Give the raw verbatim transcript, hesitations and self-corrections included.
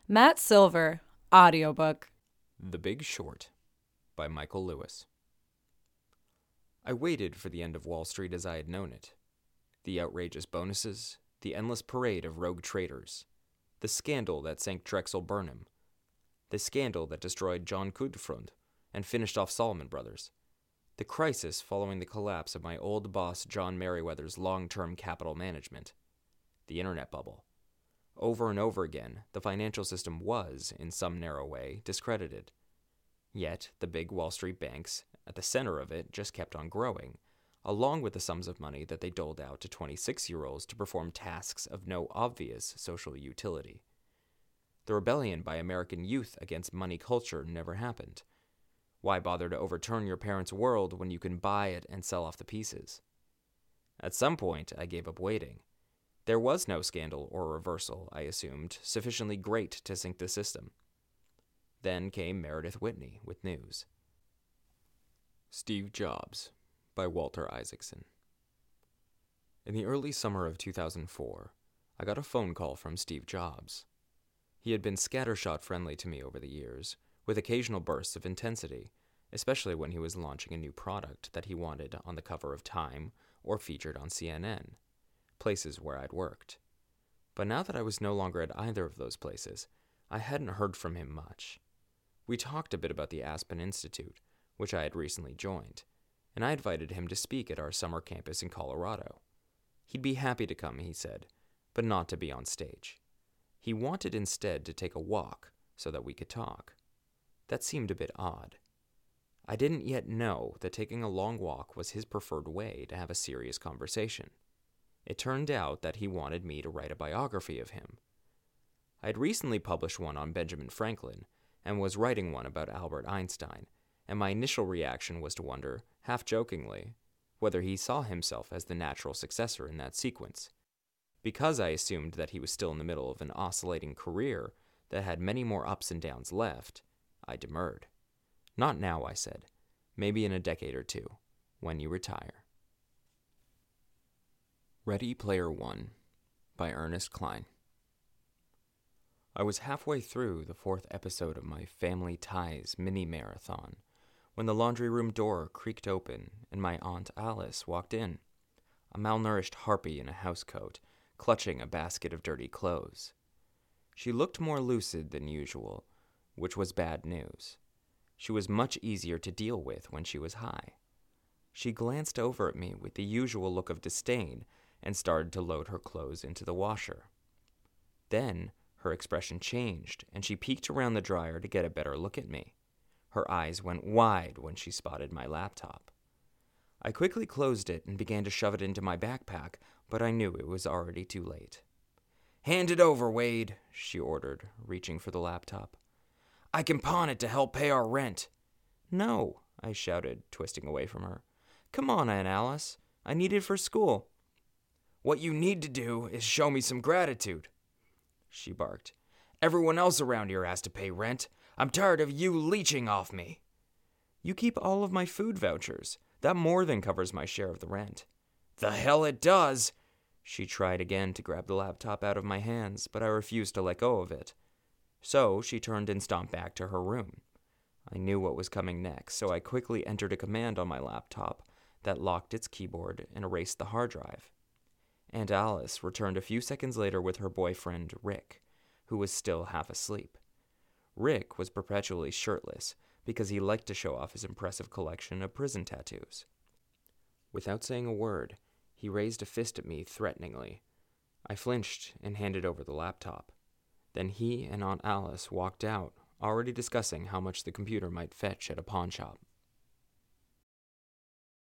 Matt Silver, audiobook. The Big Short by Michael Lewis. I waited for the end of Wall Street as I had known it. The outrageous bonuses, the endless parade of rogue traders, the scandal that sank Drexel Burnham, the scandal that destroyed John Gutfreund and finished off Salomon Brothers, the crisis following the collapse of my old boss John Merriweather's long-term capital management, the internet bubble. Over and over again, the financial system was, in some narrow way, discredited. Yet, the big Wall Street banks, at the center of it, just kept on growing, along with the sums of money that they doled out to twenty-six-year-olds to perform tasks of no obvious social utility. The rebellion by American youth against money culture never happened. Why bother to overturn your parents' world when you can buy it and sell off the pieces? At some point, I gave up waiting. There was no scandal or reversal, I assumed, sufficiently great to sink the system. Then came Meredith Whitney with news. Steve Jobs by Walter Isaacson. In the early summer of two thousand four, I got a phone call from Steve Jobs. He had been scattershot friendly to me over the years, with occasional bursts of intensity, especially when he was launching a new product that he wanted on the cover of Time or featured on C N N. Places where I'd worked. But now that I was no longer at either of those places, I hadn't heard from him much. We talked a bit about the Aspen Institute, which I had recently joined, and I invited him to speak at our summer campus in Colorado. He'd be happy to come, he said, but not to be on stage. He wanted instead to take a walk so that we could talk. That seemed a bit odd. I didn't yet know that taking a long walk was his preferred way to have a serious conversation. It turned out that he wanted me to write a biography of him. I had recently published one on Benjamin Franklin and was writing one about Albert Einstein, and my initial reaction was to wonder, half jokingly, whether he saw himself as the natural successor in that sequence. Because I assumed that he was still in the middle of an oscillating career that had many more ups and downs left, I demurred. Not now, I said. Maybe in a decade or two, when you retire. Ready Player One by Ernest Cline. I was halfway through the fourth episode of my Family Ties mini-marathon when the laundry room door creaked open and my Aunt Alice walked in, a malnourished harpy in a housecoat, clutching a basket of dirty clothes. She looked more lucid than usual, which was bad news. She was much easier to deal with when she was high. She glanced over at me with the usual look of disdain and started to load her clothes into the washer. Then her expression changed, and she peeked around the dryer to get a better look at me. Her eyes went wide when she spotted my laptop. I quickly closed it and began to shove it into my backpack, but I knew it was already too late. "Hand it over, Wade," she ordered, reaching for the laptop. "I can pawn it to help pay our rent." "No," I shouted, twisting away from her. "Come on, Aunt Alice. I need it for school." "What you need to do is show me some gratitude," she barked. "Everyone else around here has to pay rent. I'm tired of you leeching off me." "You keep all of my food vouchers. That more than covers my share of the rent." "The hell it does!" She tried again to grab the laptop out of my hands, but I refused to let go of it. So she turned and stomped back to her room. I knew what was coming next, so I quickly entered a command on my laptop that locked its keyboard and erased the hard drive. Aunt Alice returned a few seconds later with her boyfriend, Rick, who was still half asleep. Rick was perpetually shirtless because he liked to show off his impressive collection of prison tattoos. Without saying a word, he raised a fist at me threateningly. I flinched and handed over the laptop. Then he and Aunt Alice walked out, already discussing how much the computer might fetch at a pawn shop.